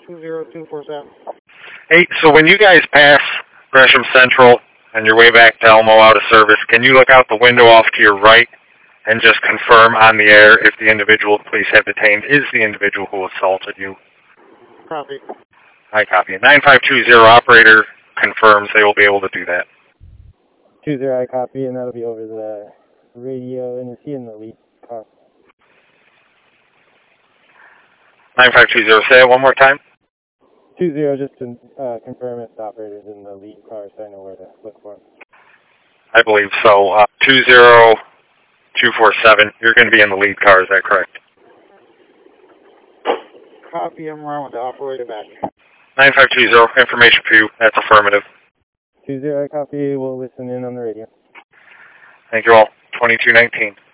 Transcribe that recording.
20247. Hey, so when you guys pass Gresham Central on your way back to Elmo out of service, can you look out the window off to your right and just confirm on the air if the individual the police have detained is the individual who assaulted you? Copy. I copy it. 9520 operator confirms they will be able to do that. 20, I copy, and that'll be over the radio, and is he in the lead car? 9520, say it one more time. 20, just to confirm if the operator's in the lead car so I know where to look for him. I believe so. 20247, you're going to be in the lead car, is that correct? Copy, I'm around with the operator back. 9520, information for you, that's affirmative. 20, I copy, we'll listen in on the radio. Thank you all. 2219.